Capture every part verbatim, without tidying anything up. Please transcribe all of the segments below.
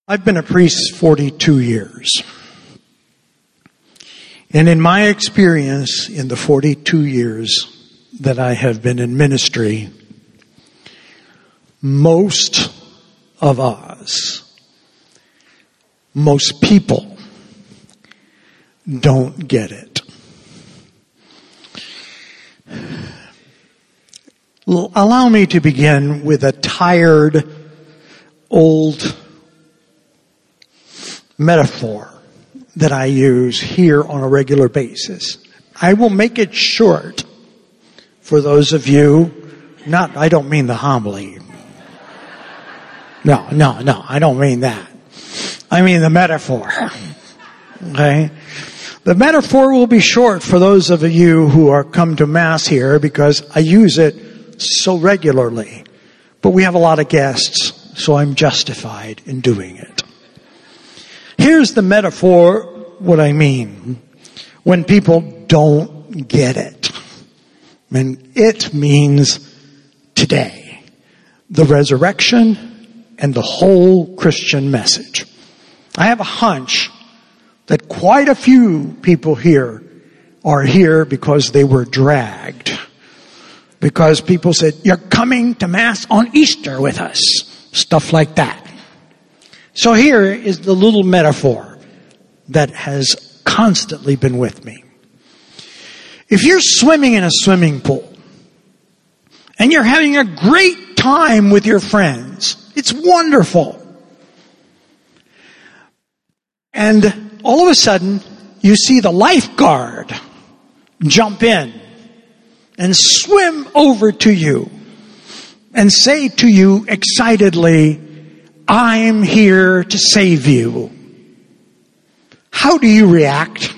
I've been a priest forty-two years. And in my experience in the forty-two years that I have been in ministry, most of us, most people don't get it. Allow me to begin with a tired, old metaphor that I use here on a regular basis. I will make it short for those of you, not, I don't mean the homily. No, no, no, I don't mean that. I mean the metaphor. Okay? The metaphor will be short for those of you who are come to Mass here because I use it so regularly. But we have a lot of guests, so I'm justified in doing it. Here's the metaphor, what I mean, when people don't get it. And it means today, the resurrection and the whole Christian message. I have a hunch that quite a few people here are here because they were dragged. Because people said, you're coming to Mass on Easter with us. Stuff like that. So here is the little metaphor that has constantly been with me. If you're swimming in a swimming pool and you're having a great time with your friends, it's wonderful. And all of a sudden, you see the lifeguard jump in and swim over to you and say to you excitedly, I'm here to save you. How do you react?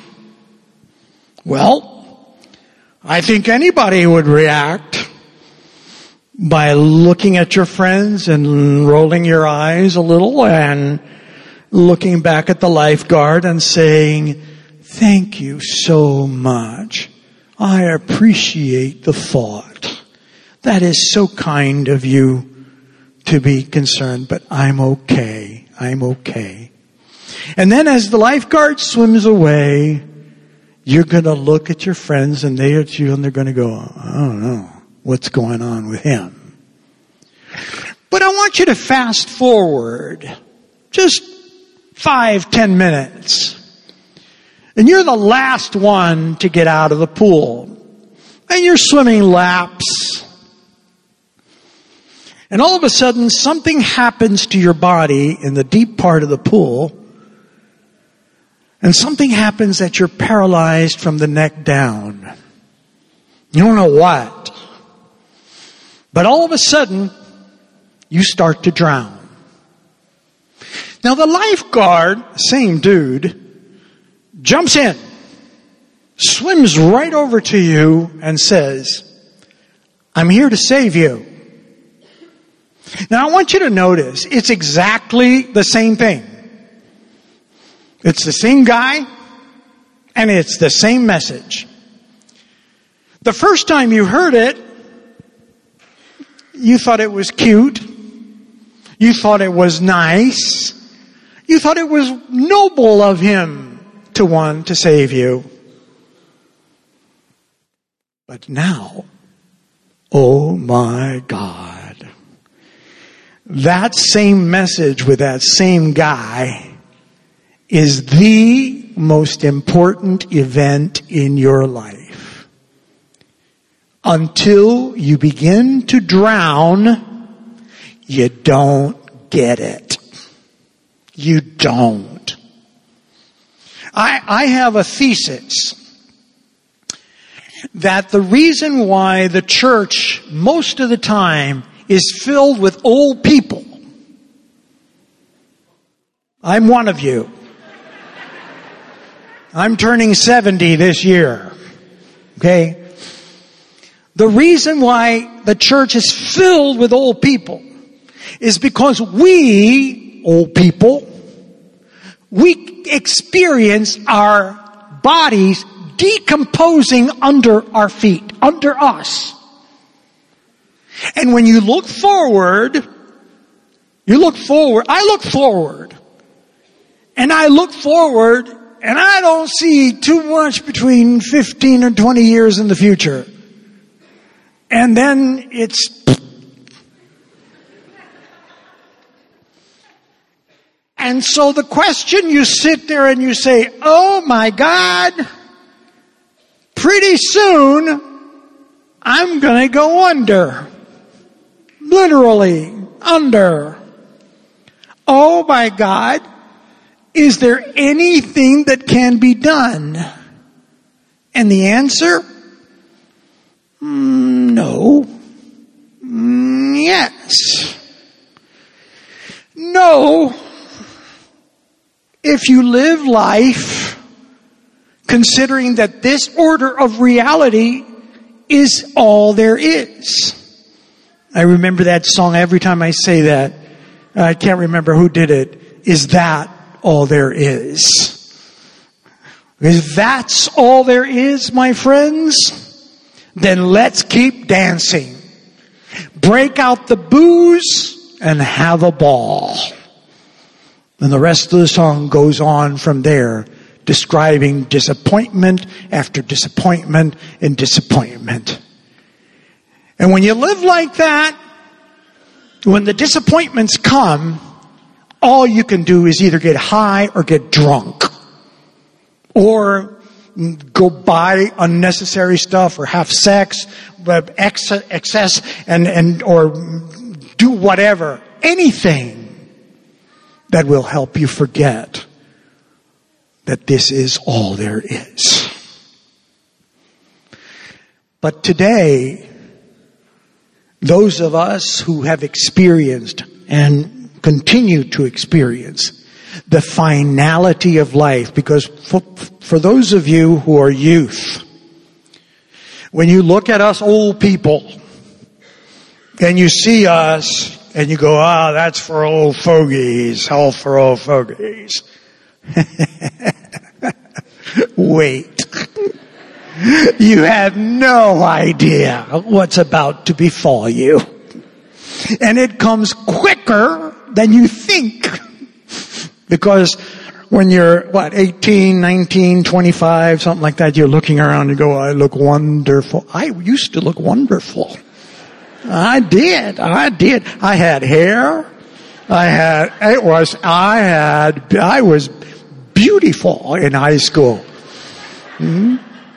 Well, I think anybody would react by looking at your friends and rolling your eyes a little and looking back at the lifeguard and saying, thank you so much. I appreciate the thought. That is so kind of you to be concerned, but I'm okay. I'm okay. And then as the lifeguard swims away, you're going to look at your friends and they at you and they're going to go, I don't know what's going on with him. But I want you to fast forward just five, ten minutes. And you're the last one to get out of the pool. And you're swimming laps. And all of a sudden, something happens to your body in the deep part of the pool. And something happens that you're paralyzed from the neck down. You don't know what. But all of a sudden, you start to drown. Now the lifeguard, same dude, jumps in, swims right over to you and says, I'm here to save you. Now I want you to notice, it's exactly the same thing. It's the same guy, and it's the same message. The first time you heard it, you thought it was cute. You thought it was nice. You thought it was noble of him to want to save you. But now, oh my God. That same message with that same guy is the most important event in your life. Until you begin to drown, you don't get it. You don't. I, I have a thesis that the reason why the church most of the time is filled with old people. I'm one of you. I'm turning seventy this year. Okay? The reason why the church is filled with old people is because we, old people, we experience our bodies decomposing under our feet, under us. And when you look forward, you look forward, I look forward And I look forward, and I don't see too much between fifteen or twenty years in the future. And then it's... And so the question, you sit there and you say, oh my God, pretty soon I'm going to go under. Literally, under. Oh my God, is there anything that can be done? And the answer? Mm, no. Mm, yes. No. If you live life considering that this order of reality is all there is. I remember that song every time I say that. I can't remember who did it. Is that all there is? If that's all there is, my friends, then let's keep dancing. Break out the booze and have a ball. And the rest of the song goes on from there, describing disappointment after disappointment and disappointment. And when you live like that, when the disappointments come, all you can do is either get high or get drunk. Or go buy unnecessary stuff or have sex, excess, and, and, or do whatever, anything that will help you forget that this is all there is. But today, those of us who have experienced and continue to experience the finality of life, because for, for those of you who are youth, when you look at us old people and you see us and you go, ah, that's for old fogies, hell for old fogies. Wait. You have no idea what's about to befall you. And it comes quicker than you think. Because when you're, what, eighteen, nineteen, twenty-five, something like that, you're looking around and go, I look wonderful. I used to look wonderful. I did. I did. I had hair. I had, it was, I had, I was beautiful in high school. Hmm?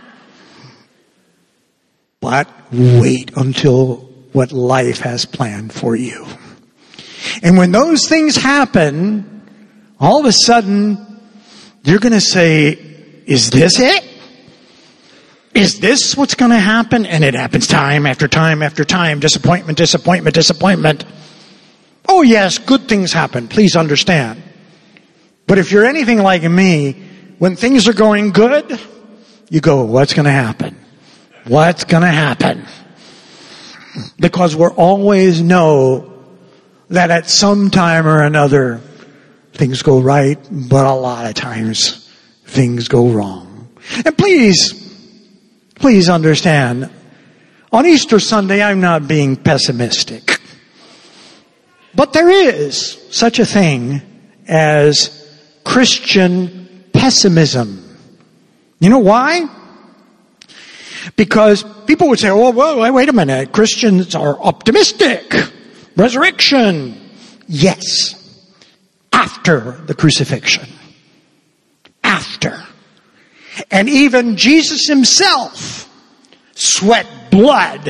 But wait until what life has planned for you. And when those things happen, all of a sudden, you're going to say, is this it? Is this what's going to happen? And it happens time after time after time. Disappointment, disappointment, disappointment. Oh yes, good things happen. Please understand. But if you're anything like me, when things are going good, you go, what's going to happen? What's going to happen? Because we always know that at some time or another, things go right, but a lot of times things go wrong. And please, please understand, on Easter Sunday, I'm not being pessimistic. But there is such a thing as Christian pessimism. You know why? Because people would say, oh, whoa, wait a minute, Christians are optimistic. Resurrection. Yes. After the crucifixion. After. And even Jesus himself sweat blood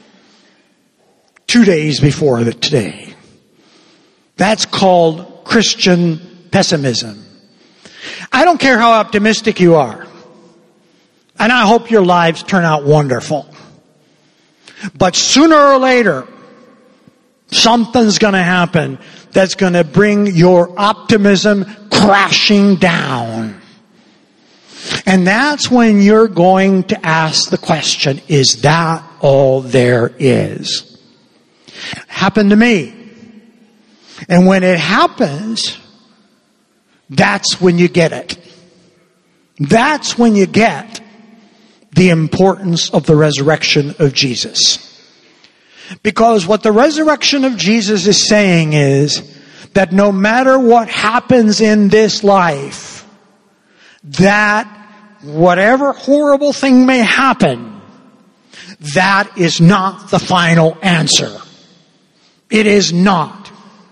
two days before the today. That's called Christian pessimism. I don't care how optimistic you are. And I hope your lives turn out wonderful. But sooner or later, something's going to happen that's going to bring your optimism crashing down. And that's when you're going to ask the question, is that all there is? Happened to me. And when it happens, that's when you get it. That's when you get the importance of the resurrection of Jesus. Because what the resurrection of Jesus is saying is that no matter what happens in this life, that whatever horrible thing may happen, that is not the final answer. It is not.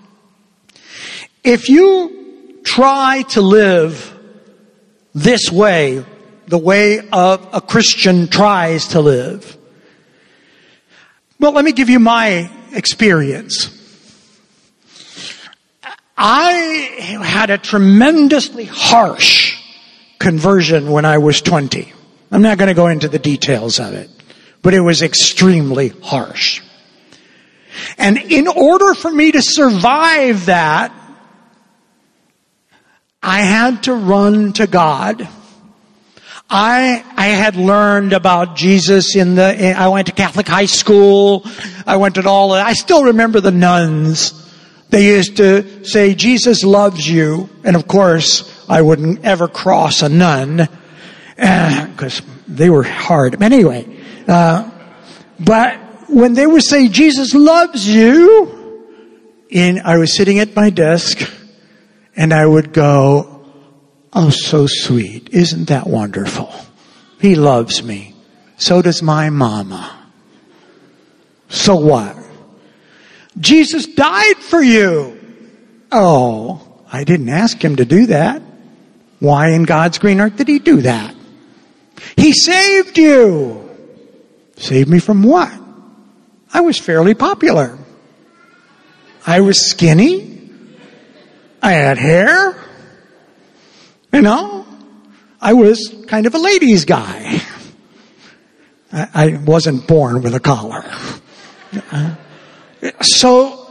If you try to live this way, the way of a Christian tries to live, well, let me give you my experience. I had a tremendously harsh conversion when I was twenty. I'm not going to go into the details of it, but it was extremely harsh. And in order for me to survive that, I had to run to God. I I had learned about Jesus in the, I went to Catholic high school. I went to all, I still remember the nuns. They used to say, Jesus loves you. And of course, I wouldn't ever cross a nun, because uh, they were hard. But anyway, uh, but when they would say, Jesus loves you, and I was sitting at my desk, and I would go, oh, so sweet. Isn't that wonderful? He loves me. So does my mama. So what? Jesus died for you. Oh, I didn't ask him to do that. Why in God's green earth did he do that? He saved you. Saved me from what? I was fairly popular. I was skinny. I had hair. You know, I was kind of a ladies' guy. I, I wasn't born with a collar. Uh, so,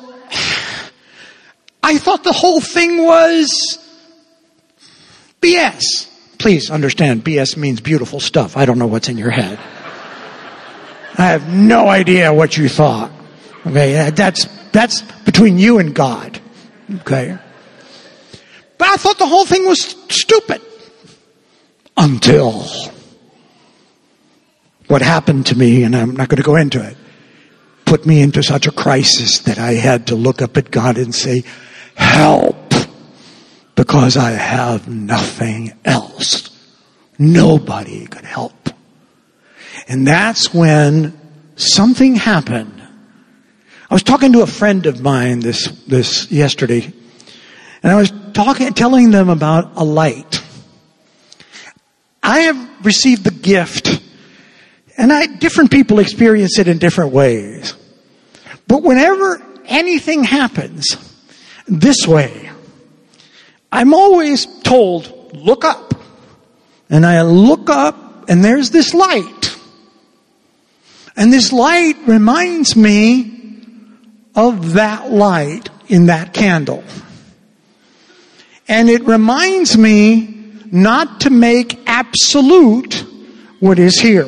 I thought the whole thing was B S. Please understand, B S means beautiful stuff. I don't know what's in your head. I have no idea what you thought. Okay, that's, that's between you and God. Okay. But I thought the whole thing was stupid. Until what happened to me, and I'm not going to go into it, put me into such a crisis that I had to look up at God and say, help, because I have nothing else. Nobody could help. And that's when something happened. I was talking to a friend of mine this, this yesterday, and I was talking, telling them about a light. I have received the gift, and I, different people experience it in different ways. But whenever anything happens this way, I'm always told, look up. And I look up, and there's this light. And this light reminds me of that light in that candle. And it reminds me not to make absolute what is here.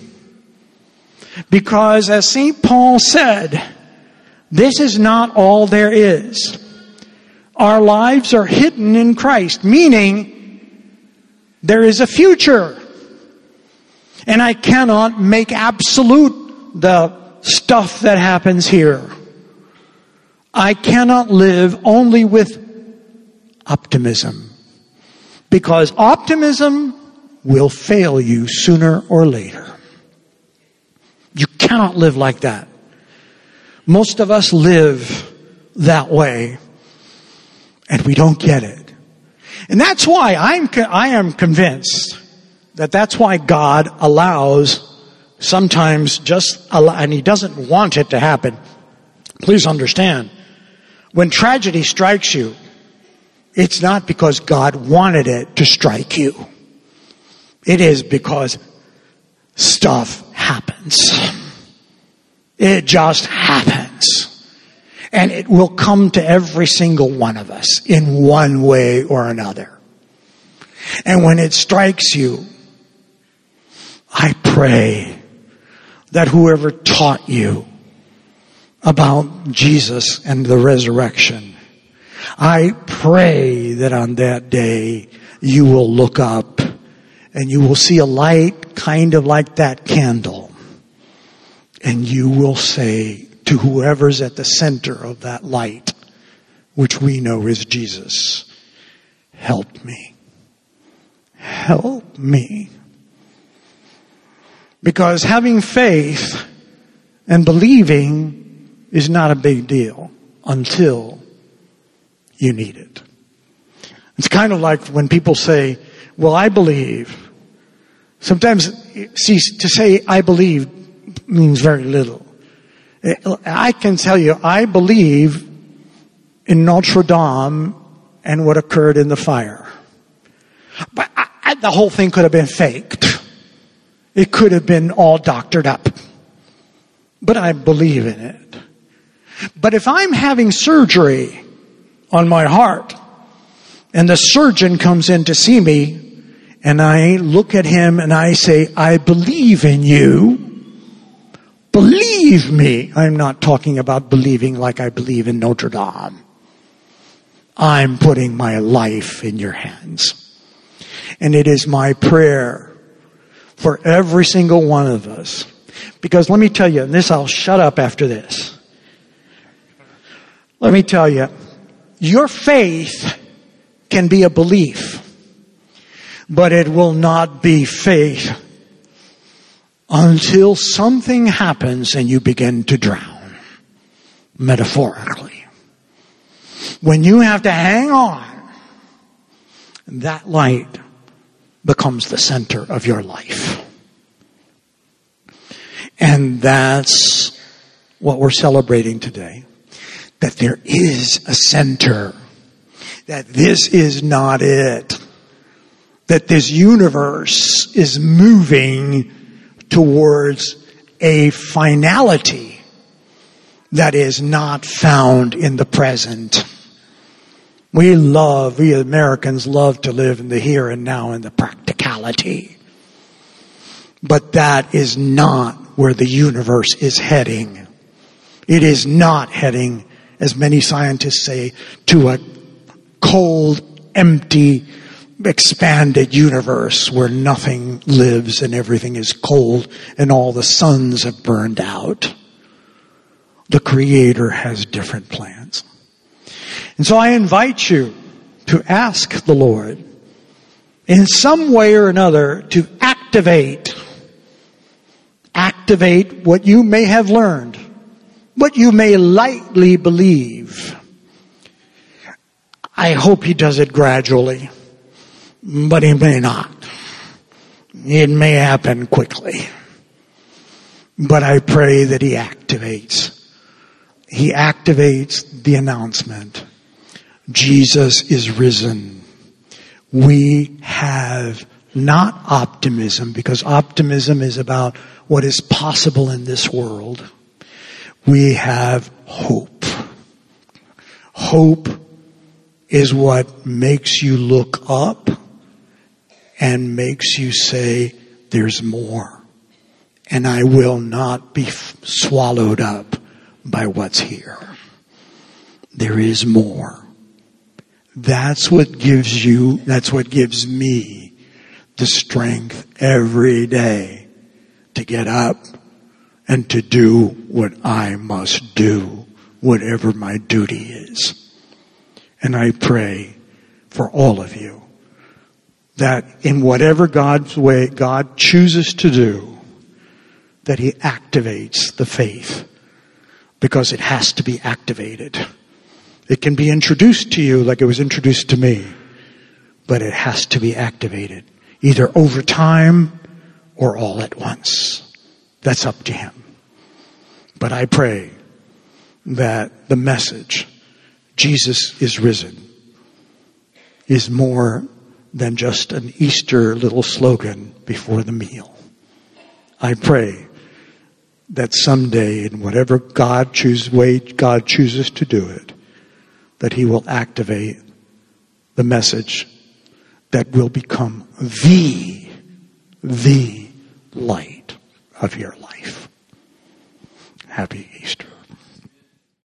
Because as Saint Paul said, this is not all there is. Our lives are hidden in Christ, meaning there is a future. And I cannot make absolute the stuff that happens here. I cannot live only with optimism. Because optimism will fail you sooner or later. You cannot live like that. Most of us live that way, and we don't get it. And that's why I'm, I am convinced that that's why God allows sometimes just, allow, and He doesn't want it to happen. Please understand, when tragedy strikes you, it's not because God wanted it to strike you. It is because stuff happens. It just happens. And it will come to every single one of us in one way or another. And when it strikes you, I pray that whoever taught you about Jesus and the resurrection, I pray that on that day you will look up and you will see a light kind of like that candle. And you will say to whoever's at the center of that light, which we know is Jesus. Help me. Help me. Because having faith and believing is not a big deal until you need it. It's kind of like when people say, well, I believe. Sometimes, see, to say I believe means very little. I can tell you, I believe in Notre Dame and what occurred in the fire. But I, I, the whole thing could have been faked. It could have been all doctored up. But I believe in it. But if I'm having surgery on my heart, and the surgeon comes in to see me, and I look at him and I say, I believe in you. Believe me. I'm not talking about believing like I believe in Notre Dame. I'm putting my life in your hands. And it is my prayer for every single one of us. Because let me tell you, and this I'll shut up after this. Let me tell you, your faith can be a belief, but it will not be faith until something happens and you begin to drown, metaphorically. When you have to hang on, that light becomes the center of your life. And that's what we're celebrating today. That there is a center. That this is not it. That this universe is moving towards a finality that is not found in the present. We love, we Americans love to live in the here and now and the practicality. But that is not where the universe is heading. It is not heading, as many scientists say, to a cold, empty, expanded universe where nothing lives and everything is cold and all the suns have burned out. The Creator has different plans. And so I invite you to ask the Lord in some way or another to activate, activate what you may have learned, what you may lightly believe. I hope He does it gradually, but He may not. It may happen quickly. But I pray that He activates. He activates the announcement. Jesus is risen. We have not optimism, because optimism is about what is possible in this world. We have hope. Hope is what makes you look up and makes you say, there's more. And I will not be swallowed up by what's here. There is more. That's what gives you, that's what gives me the strength every day to get up and to do what I must do, whatever my duty is. And I pray for all of you that in whatever God's way God chooses to do, that He activates the faith, because it has to be activated. It can be introduced to you like it was introduced to me, but it has to be activated, either over time or all at once. That's up to Him. But I pray that the message, Jesus is risen, is more than just an Easter little slogan before the meal. I pray that someday, in whatever God choose way God chooses to do it, that He will activate the message that will become the, the light of your life. Happy Easter.